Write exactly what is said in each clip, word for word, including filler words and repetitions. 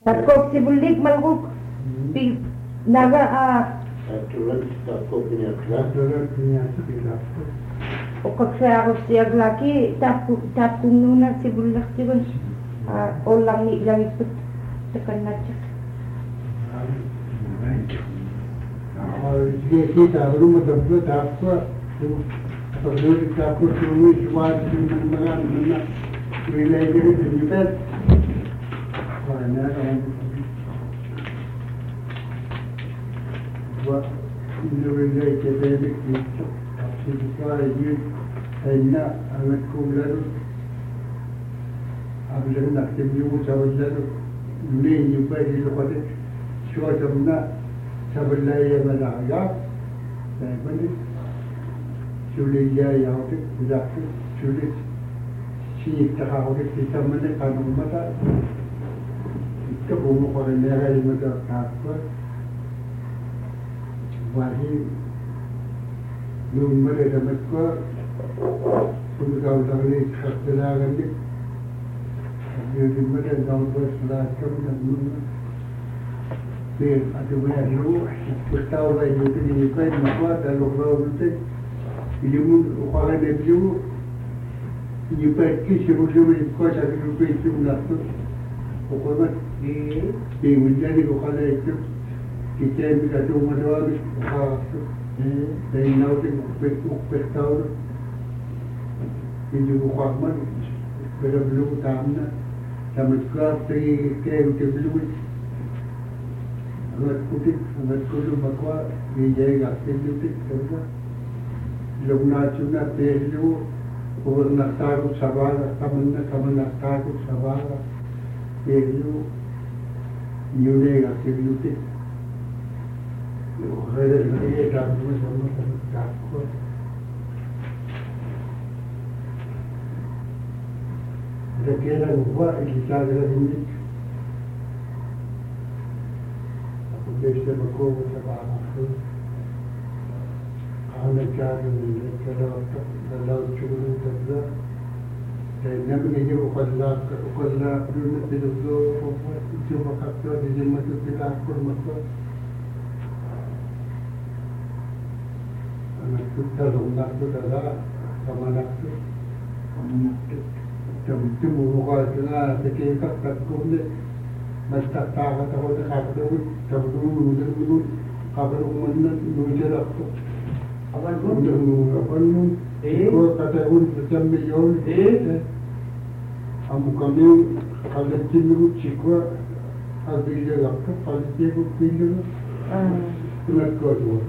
Takok si bulig malguk. Pi naga ah. Aturan takok ni akla. Aturan ni akla. Okak saya harus siap lagi tapuk tapuk nuna si bulig si bun. Ah olang ni lang ikut tekan aja. ये की तारू में दब्बे तापा तो जो तापो सुनी स्वाद मना मना मिले के लिए और ना वो जो मिले के लिए की आपकी दुकान ये है ना हमें कूलर अब जब ना के भी वो चावल नहीं ये पर ये लोग आते शो जमना Sabulaya malaga, Bani, Julia Yautik, Zaki, Julie, she Tahautik, Tamana, Kanumata, Kabumo for a Nera in the Kakwa, Wahi, Numere the Makwa, Pulgavali, Kastilagan, you remember down to last coming and Bien, a tu vez yo estaba en el primer país, me acuerdo, lo que usted, y yo me jugaba de vivo, y yo pensé que se me dio una cosa que yo pensé un acto, o como, y me dijeron que ojalá esto, que se me cayó una nueva vez, ojalá esto, de ahí no tengo un pescador, y yo jugaba mal, pero luego también, la mezcla, creo que luego, Anak kutik, anak kudu makwa, bijay gatin kutik, kerja. Lugna cuna tehlu, or naktaku sabara, kaman kaman naktaku sabara, tehlu, nyune gatin kutik. Ada lagi tamu sama sama taku. Ada kira gua kita ada ini. Desde Baku Sabah, Ana Chad and the Laut Chulu Tabla, the Navigate Ukala, Ukala, Brunette, the Zo, Jumaka, the Zimatu Pila, Kurmaka, and I took the Lunatu Dala, Kamanaki, Timu, the cake of Kakunde. Basta taga tago de kabru kabru nuder nuder kabru manna nuder akto aban gun nuder aban e ko kata gun jam milyon e amu kami kala tinu chikwa abile akto palite ko pilu ah tunar ko do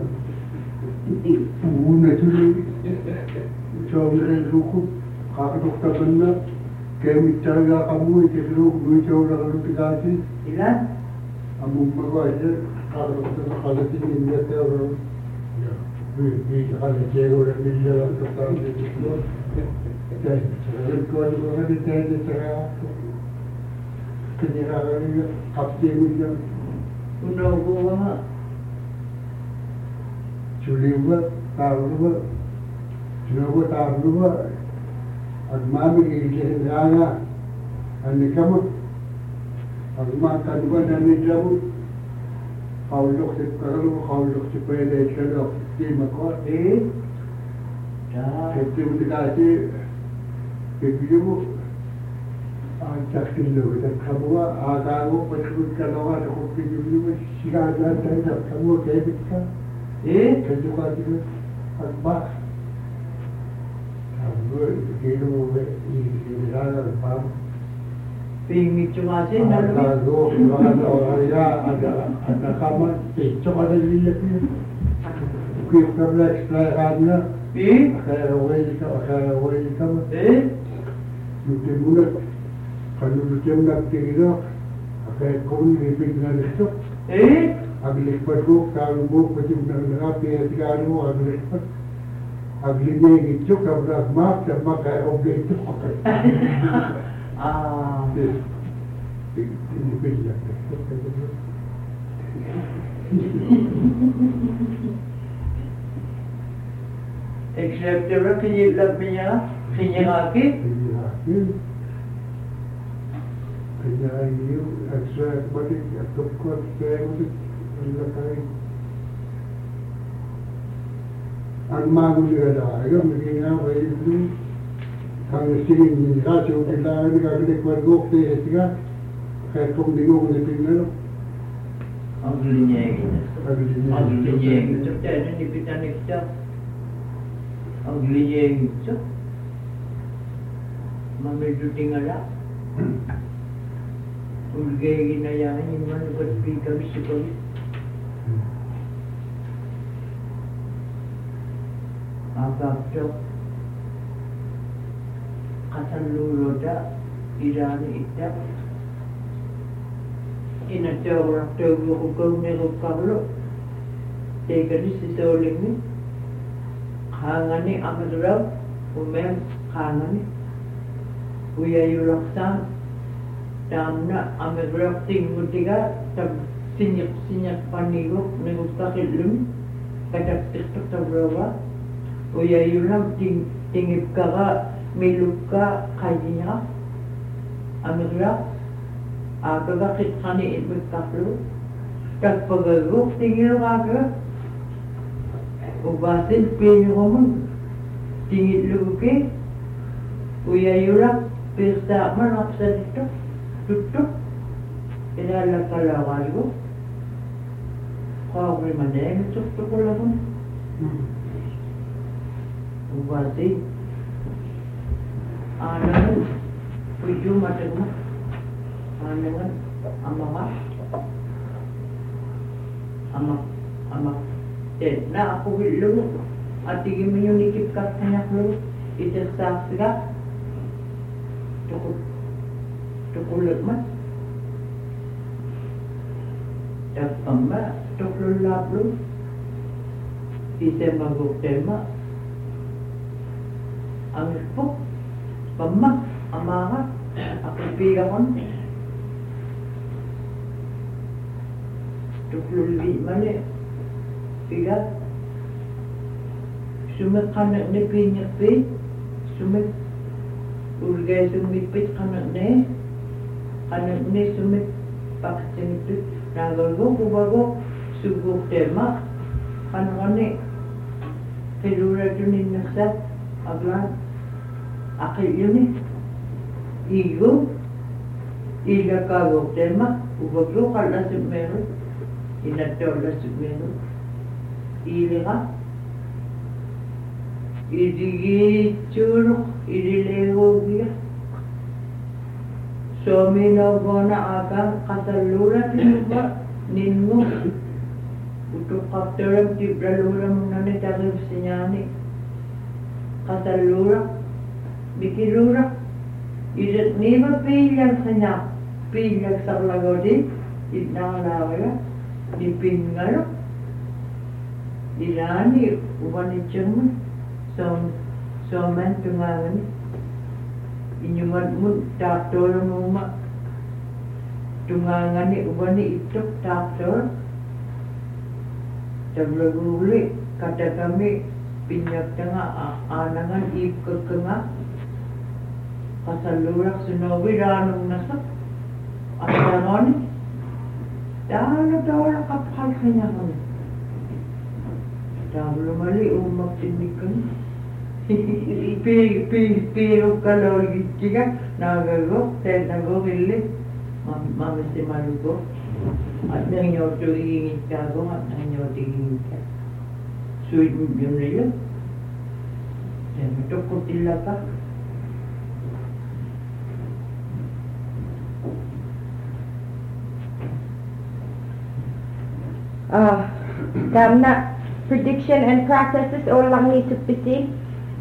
una tuli chomre luku ka dokta banna Kami cakap kamu itu dulu muncul dalam aplikasi. Iya. Kamu berbuat kalau kalau tinggi dia tahu. Ya, ini kalau jauh dari dia untuk tahu itu. Jadi kalau kalau ada tanya saya, kenapa ini kapten ini? Udah gua. Culiwa, taruwa, culiwa taruwa. Agmami ini kerana ane kamu, agma kaduan ane jamu, kau lok sekarang kau lok sepeda sekarang di makwa eh, dah, kita mendekati, begitu, ajak kilo kita kamu agak aku betul kalau ada kopi dulu siapa ada yang kamu kayak kita, eh, kerja kita agma. Kilo ini ada apa? Pingin cuma sih, nak ada dua, ada ya, ada ada kamar, cuma ada lihat ni. Kita boleh eksplorasinya. Eh? Akhirnya awal kita, akhirnya awal kita. Eh? Kita mula, kalau kita nak kira, akhirnya kau ni lebih dengan itu. Eh? Agar lepas tu, kalau mau pergi nak pergi sekarang, agar lepas. Agli ini juga berat mak dan makai objek itu. Ah. Ini beda. Except the repeat of me, Finyaki. kaya iyo extra balik at of course kaya ulit ang lakay ang mago nila dahil maging nga kayo ito ang singin niya kasi kung kailangan nila kagalik margok tayo siya kaya kung di ko kung ipin ang linyegin ang linyegin ito tayo nanipitan ito ang linyegin ito mamedyo tingala ulgay ginayahan yung mga nagpapig kami sa kami agapto kasaluloda irani ita inatawak tayo kung nilukalo tegani si Solimi hangani amaduraw umem hangani uyayulaksan damna amaduraw tingmutiga tab sinyak-sinyak panigok nilukakilum kadaktiktok tabrawa uyayulam ting tingip kaga miluka kaya amaduraw aga kit kani itmit kaklo tagpagagok tingil kaga ubasin pinyomun tingit luki uyayulak pesta manaksa dito tutup ilala kalawal ko kawri mandeng tutup ko lang ubasin anangan tujuh matang anangan amamak amak amak eh na ako wilong at tigil mo yung nikip ka kanya ko itasak siya tukul tukulot man tapamba tukulot lablo ite magok tema ang ipok pamma amaha ako pigamon tukulot di mali pigat sumet kanak ni pinyak pi sumet urgay sumipit kanak ni kanak ni sumit paksin itu nagago kubago subuk tema kanak ni kelura tunin naksa aglan akil yun eh igo ila kago tema kubago kala submeron inatola submeron iliga idigi churuk idilego dia somino gona agang kasalura tinuba ninmu utuk kapteram tibralura munane tagib sinyani kasalura bikilura idet niba pilyang sanya pilyang sarlagodi idnang lawaya dipingalo dirani ubani cuma som soman tungangan inyumat mun taktor muma tungangan ni ubani itu taktor tablaguli kata kami pinyak tengah anangan ikut kengah kasalurak sunawi ranung nasak asangan dahulu dahulu kapal kanya kami Tablo mali umak tinikan. Pi pi pi kalau gitu kan, nagago, saya nago beli, mama si malugo. At nang nyoto ingin kago, at nang nyoto ingin ka. Suit mo yun nila. Yan, ito ko tila ka. Ah, karena prediction and processes orang ni sepisi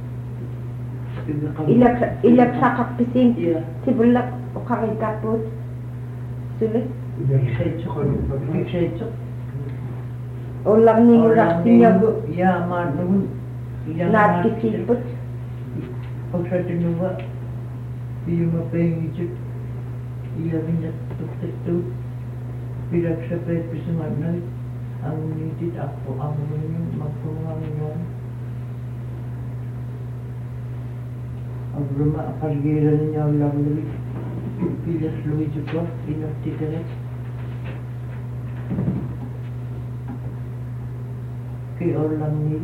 ilak ilak sakak pising sibulak ukari kaput sulit orang ni urak sinya ya manun nat kisiput pagsa tinuwa iyo mapengit iya minyak tuk-tuk birak sa pet pisangan ang nitid ako ang mga magpungang yun ang luma kalgiran niya lang nila Pilas Luis juga inorti teres. Ki orang ni.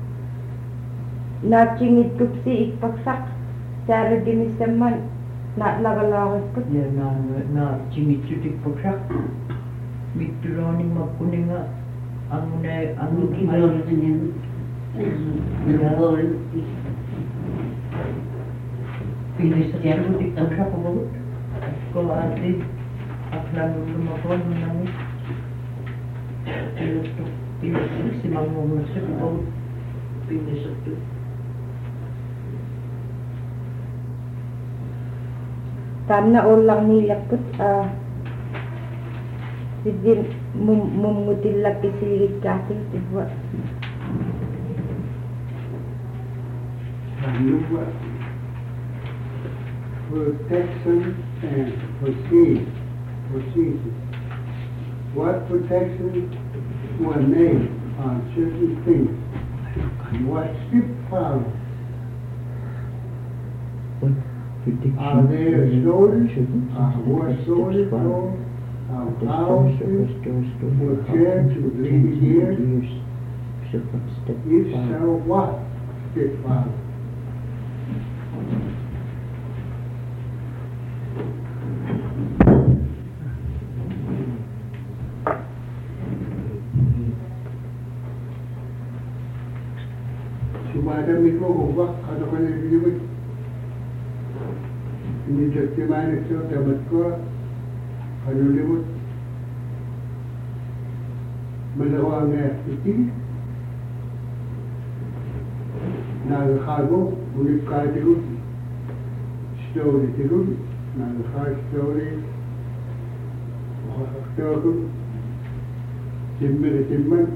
Nachingit kupsi ikpaksak. Cara dimisaman. Nak lagalawat ko. Ya na na cingit cutik paksak. Mitroni makuninga. Ang na ang Gibol din. Gibol. Pilis sa cutik paksak ko ba? Ko ati aklan lumapon nang pilis to pilis si mamo mo sa ko pilis to. Tam na ulang nilakot. Ah. Sige, mumutil lang kisiligit kasi. Diba? Ano ba? Protection and proceed. Procedure. What protections were made on certain things? And what skip follow? Are there shortages? Are more shortages? Are houses for chairs to live here? If so, what skip follow? Sumadami ko hubak ano ka na ibigay. Hindi justimanin siya tamat ko ano limot. Malawa nga iti. Nagakago, ulit ka tigod. Story tigod. Nagaka story. Makakaktago. Timmer timman.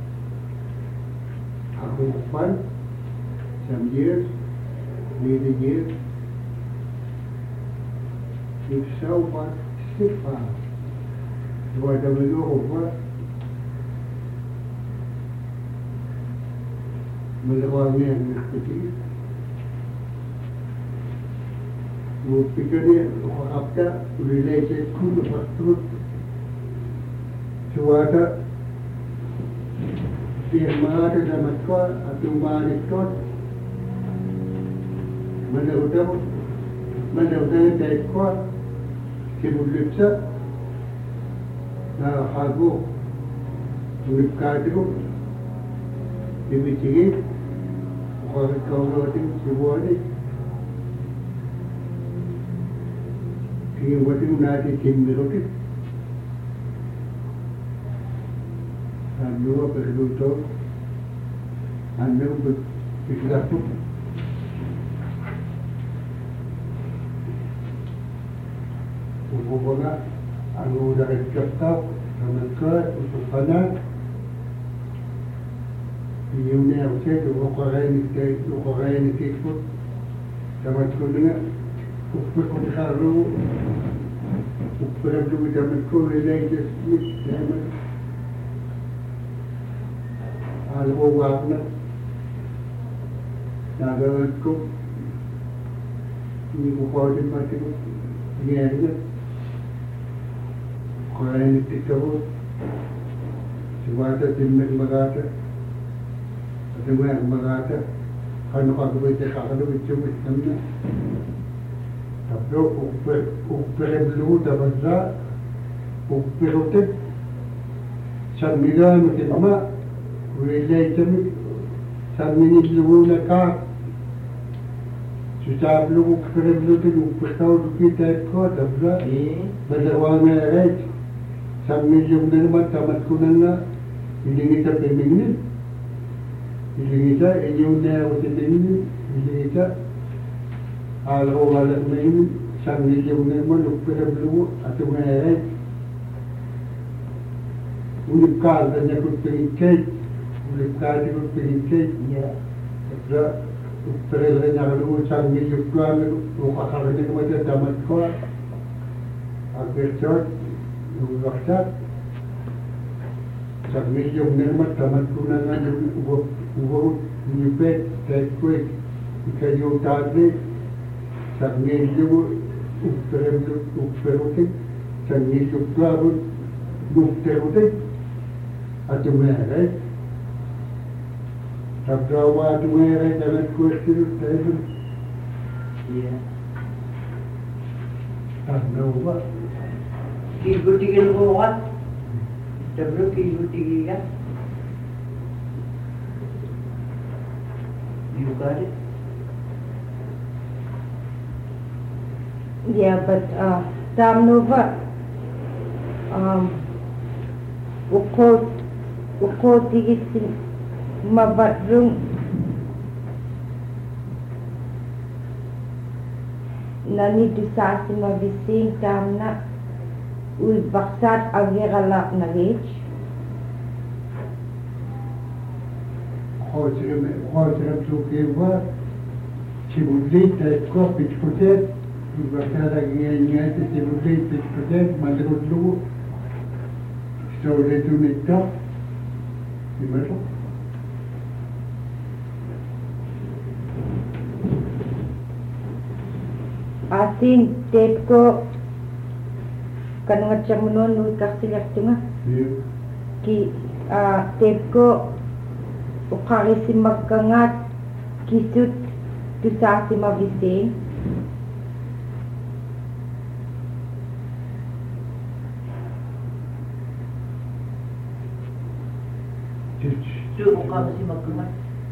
Ako pan. Some years, maybe years. If so, what skip follow? What do we know of what? Malawa niya ang nagpiti. Mupika niya, ukakapta, related to the pastrut. Suwata, firmada na matwa at umanit ko. Manaudaw, manaudaw dahil ko, sinulipsa, nakakago, ulipkado, bimitigil, ukarit ka unating sibuanin. Kingawatin natin kimirotin. Ano ba perluto? Ano ba piklapo? Kumbaga, ang udarit kaptaw, naman ka, utupanan, yung niya ako siya, ukakainik kayo, ukakainik kayo, damat ko na nga, ukpar ko sa ro, ukpar ko damat ko, related with, damat, alam mo, wak na, nagawad ko, hindi ko pa din pati ko, nangyari na, kaya nagtitawag, sumata din magmagata, at yung mga magmagata, kano kagawin siya kakalawin siya mo isang na. Tapos, ukpereblu dapat sa, ukperotet, sa mga matimama, relay siya mo, sa minitluwo na ka, susablo ukpereblu din, ukpestaw lukita ko, dabla, balawa na rin, sa milyong na naman, tamat ko na nga, hindi kita pemingin. Hindi kita, inyong na ako tiningin. Hindi kita, alam ko wala na yun, sa milyong na naman, ukperablo, at yung nga rin. Ulip ka, ganyan ko pingkay. Ulip ka, di ko pingkay. At sa, ukperablo na ako, sa milyong ko, ukakaranin ko ito, tamat ko. Agresyon, yung waksak, sa milyong na naman, tamat ko na nga yung uwag, nipet, kahit quick, ikayo tatli, sa milyong, upperemdut upperutik sangisuklarut dukterutik atumerai tabrawa atumerai tamat kuestirut taibun Iya. tanauwa Kibutigil ko wat. Tablo kibutigil ka. You got it? Yeah, but uh, Damnova, um, ukot, ukot tigisin mabadrung nani dusasi mabising tamna ui baksat agerala nagich. Hotrem hotrem sukewa chibulit ko pitkutet bakada gnyat chibulit pitkutet madrudlu so letu nikta imero Asin tet ko kanungat siya munon ui kasilak tunga ki uh, tet ko ukari si magkangat kisut tusa si mabising. So, ka kasi magkumat.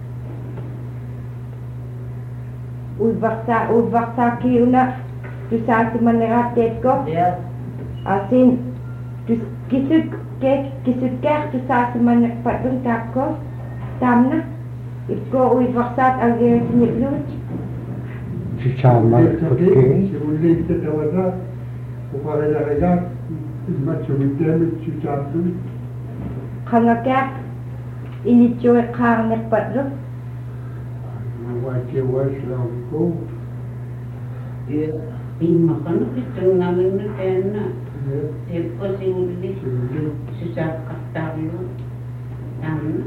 Ui baksa, ui baksa ki una tusa si maneratet ko. Yeah. Asin tus kisut ke kisut kek tusa si manepatung tak ko. Tamna iko ui baksat ager sinitlut. Si Chama Putke. chibulit tawada ukare daraja machumitem chuchatu Kangakak inityo kang nekpatlo. wache waslam ko Yeah. Pimakan itu namin na kena. yeah Tepo si uli. chibulit Susah katalo. Tama.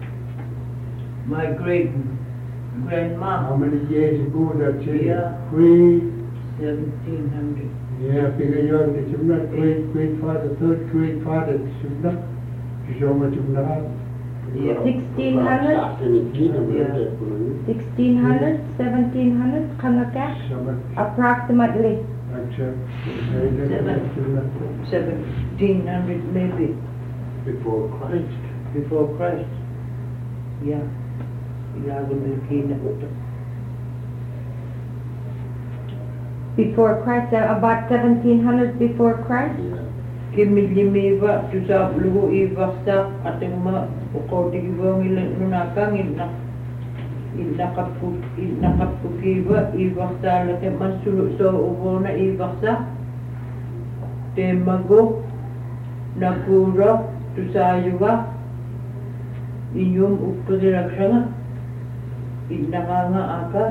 My great grandma, how many years ago that she Yeah. three seventeen hundred. yeah figure your chimna great great father third great father chimna kisoma chimna Yeah. sixteen hundred, sixteen hundred, seventeen hundred kangakak sama approximately. acha seventeen hundred maybe Before Christ. before Christ. Yeah. Ilago na kina ito. Before Christ, uh, about seventeen hundred before Christ. Kimilimiva tu sa lugo ibaksa ating ma ukote ibang ilan nunakang ina inakapu inakapukiva ibaksa late masulu so ubona ibaksa temago nakura tu sa yuga inyum upadirakshana inakanga aka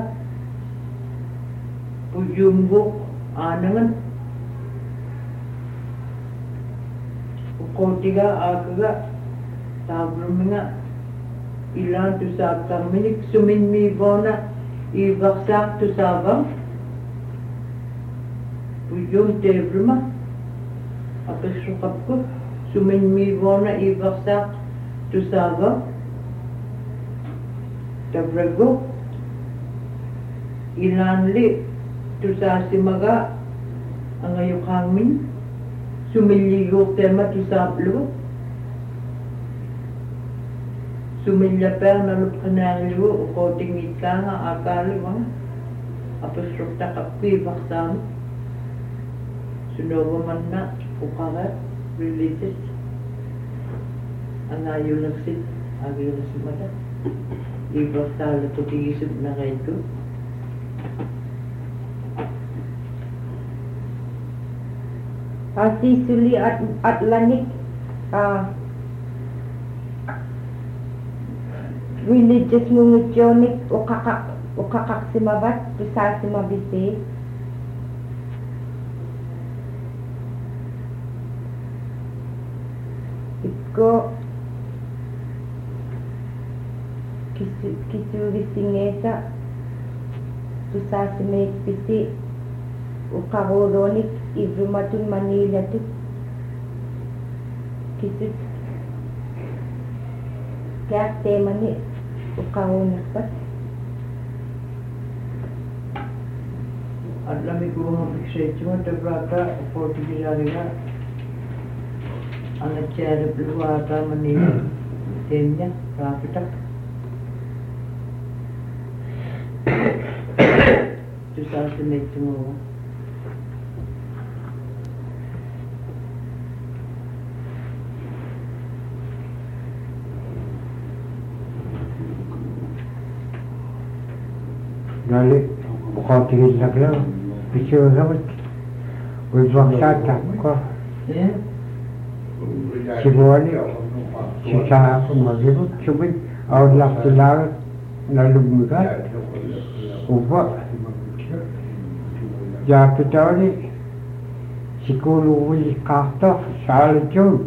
pujumgo anangan kotiga akaga tabruminga ilan tu sabtang minik sumin mi bona ibaksak tu sabang pujum tebruma apesukap ko sumin mi bona ibaksak tu sabang tabrago ilan li tu sasimaga ang ayukang min sumiligo tema tu sablo sumilya per na lupkanarigo o koting itka nga akali mga apos rukta kapi baksam sunogo man na ukagat religious ang ayaw nagsit ayaw nagsit mata ibaksala to tigisip na kayo Asi suli at Atlantic uh, religious mungutyonik ukakak ukakak simabat tusa simabisi itko kisu kisu visingesa tusa simabisi uqaruuluunik ivlumatun maniilatut kisut kaarteemani uqaruunarpat Atlami kuha pikseitsima tabrata portugisariga anacera pluata manila temnya rapita Susah senek semua Dali, bukan tinggi lagi lah. Bisa dapat. Ujung saja kok. Ya Si buani, si saya pun masih cuma Allah telah lalu muda. Ubah. Ya kita ni sekolah wis kata Charlie John.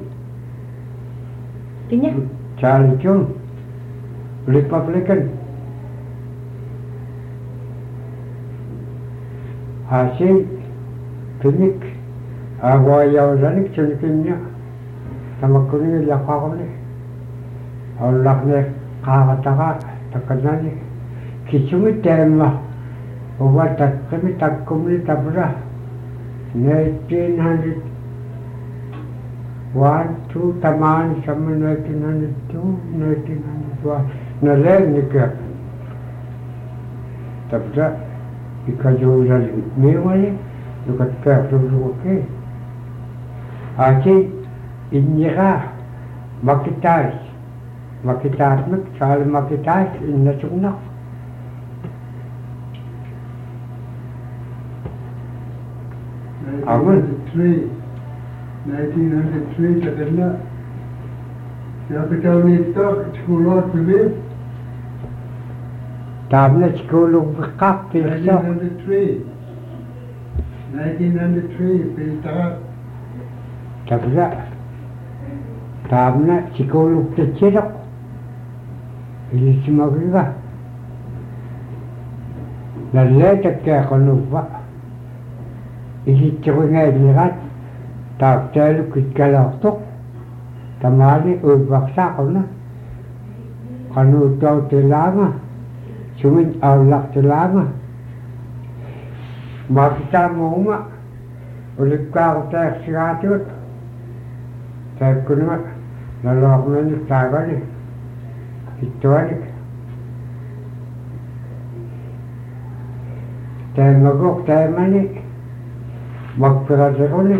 Kenya Charlie John. Republican. Hasil klinik awal yang zanik kliniknya sama klinik lakukan ni. Allah ni kata takkan ni kisumi tema. Buat tak kami tak kami tak pernah. nineteen hundred one two taman sama nineteen hundred two nineteen hundred one naleng ni ke. Tak pernah. Because you were meanwhile, you got careful to okay. I think in Yara, Makitas, Makitas, Charlie Makitas in the Chuna. nineteen hundred three, Sakana. Capital need talk, school ought to live. Tablet school berkap nineteen besok. hundred three. nineteen hundred three, Piltara. Tablet. Tablet school bercerok. Ini semua juga. Lalu tak kaya konupa. Ini cerita lihat. Tak terlalu kikala tok. Tamali ubaksa kona. Kanu tahu telanga. Cuman Allah selama makita mo ma ulit ka ako tayo sigatut sabi ko naman nalawak na niyo taga niyo ito alik tayo magok tayo mani magpirasa ko niyo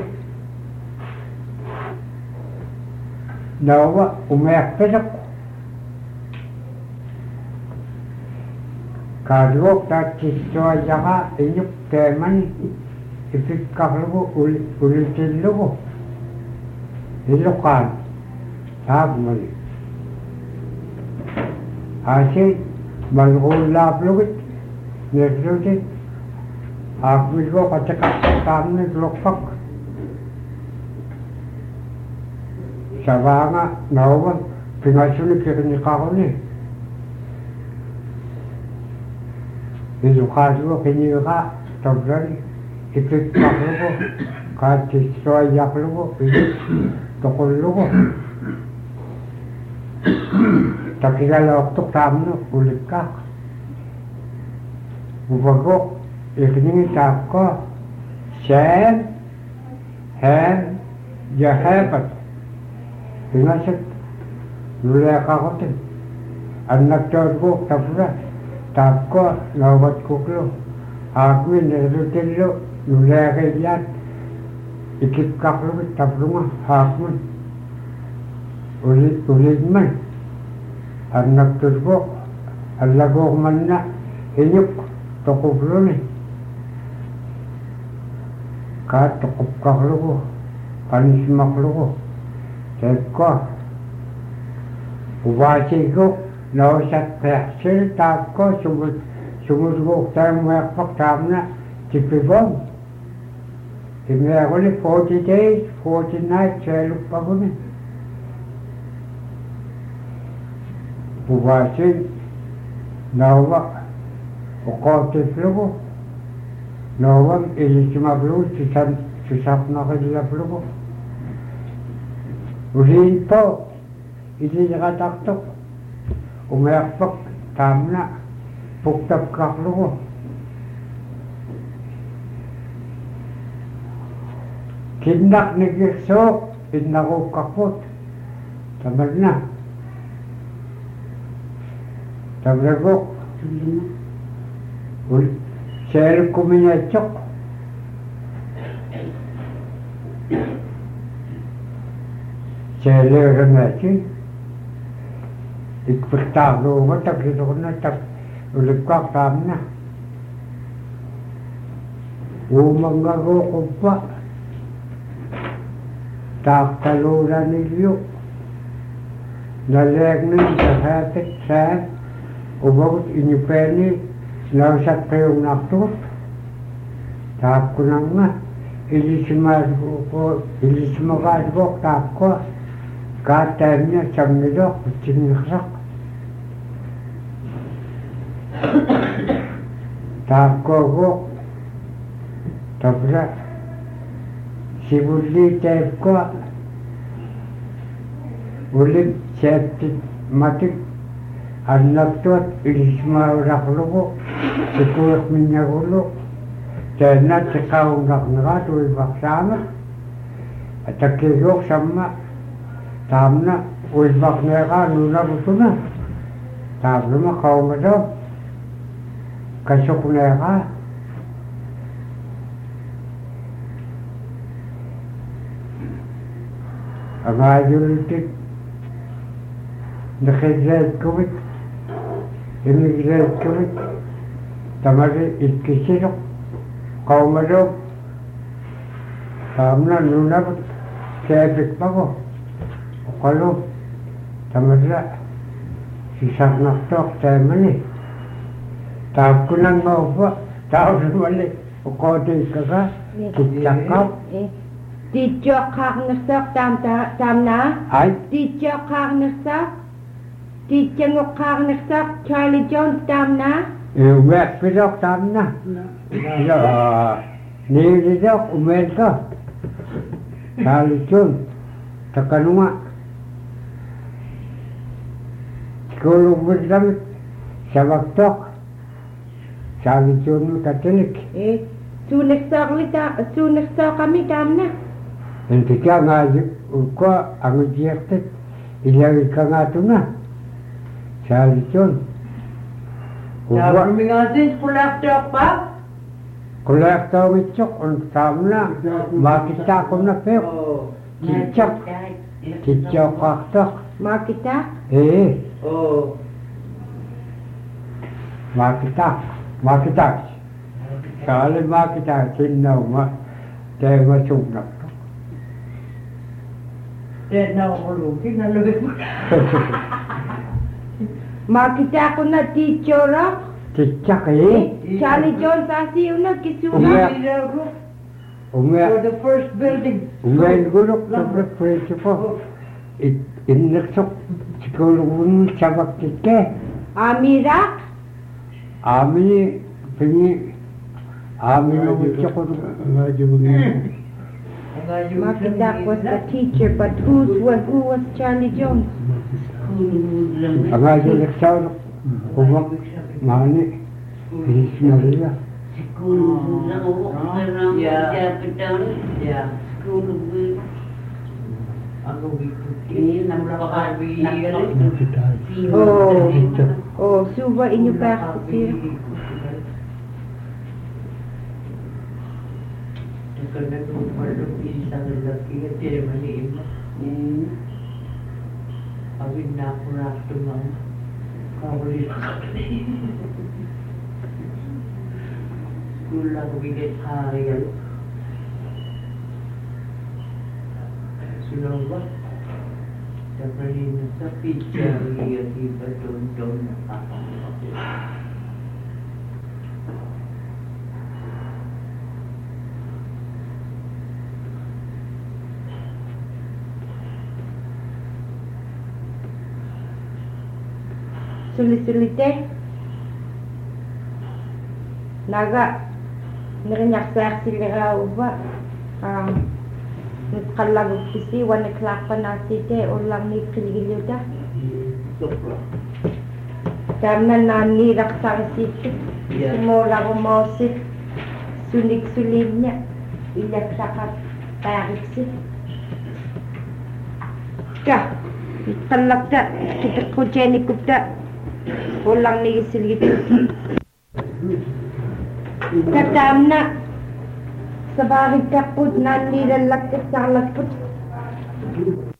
nawa umayak pesak Kalau tak kisah jaga ini teman itu kalau ul ulitin logo itu kan tak mali hasil malgulab logo nesrute aku juga kata kata kami lokpak sabanga nawa pengasuh kerja kau ni Itu kalau kenyira terjadi itu tak lupa kalau sesuai yang lupa itu tokol lupa tapi kalau waktu kamu boleh kah buat ini tak kah sen hen ya hebat dengan set mulai kau tu anak tergok tak pernah Tako lawat kuklo, aku ini rutilo nulai kejat, ikut kaklo tapruma aku, ulit ulit man, anak turbo, alago mana, hidup toko ni, kat toko kaklo, panis maklo, teko, ubasi ko. Nó sẽ phải xử ta có sung sung gốc tam ngoại phát tam na chỉ phải vâng thì nghe có đi forty days forty nights chơi lúc bao nhiêu bùa vài xin nào vậy có có tiền lúc Noam ilismablu sisan sisapnaqillaplugu uliinpo ililiqataqtuq umiarpak taamna puktapqarlugu kinnaq nikirsuuq innaquuqqarput tamalna tamlaguq ul seerkuminatsoq seeleeranaati ikpirtaarluuga taklitorna tak ulikkaartaamna uumangaguuquppa taaqtaluulanillu naleegnin tahaapit saa umagut inipeeni nausatqiunnaartugut taapkunanga ilismaasguuqu ilismagaasguuq taapkua kaattaamna sammiluq pitsingirsaq taapkuaguuq tabra sivulli taapkua ulik seeptit matik annaktuat ilismauraqlugu sikuiqminnagulu taanna tiqaunaqnerat uivaqsaamaq atakkiguuq samma taamna uivaqneeqa nunavutuna taabluma qaumado kasuqneeqa agaajultik niqirraikkumik imigreikkumik tamari ikkisiruq qaumaruq taamna nunavut keepikpagu uqalu tamarra sisarnartuaq taamani taapkunanngaupa taulumali uqootiikkaga kitsaqqaaq Tiitjoqqaarnersoq taam taamna ai tiitjoqqaarnersoq tiitjanguqqaarnersoq Charlie Jones taamna umeaqpiloq taamna ya niililoq umeelka saalitun takanunga skulugvidlamik savaktoq saalitun katilik eh suunersoqli ta suunersoqami taamna entikanga ukko angujiaqtit ilavikkangaatuna saalitun Taaprumingasin qulaaqtuaqpa Kuleaqtaumitsuk on taamna maakitaakunna peeq kitsak kitsoqqaartoq maakita ee oh maakitaa maakitaa saali maakitaa sinnauma teemasuunnaqtoq tena ulukin nalugit maakitaaqunna tiitjooraq kitsak ee Charlie Jones asiuna kisuuna umea umea for the first building umeenguluq tabraqpriisipo inneqsoq sikulugun savaktikke amiraq aamini pini aaminumitsoqulu Makitaq was the teacher, but who's was who was Charlie Jones? agaajiliqsaaruq umaq maani ilismaria ya aku bikin Oh, oh, suba inyo pa sir. Karena tu perlu bisa lelaki dia mana ini. Awin nak pernah tu mang kau boleh. Gula aku bikin hari ya. Sudah buat. Dapat ini tapi cari yang kita tonton apa. Sulit-sulite naga nerinyaksaarsilleraauva aa nutqallagukisi wanaklaarpanaasiite ullarniiqqilgiliuta taamnannaanniilartarisiittu sumuularumoossi suniksuliinna ilaksaqat taariksi ta nutqallaqta kiteqquteenikupta ullarnigisilgitu kataamna sabaarikkaqput naanniilallakkassarlakput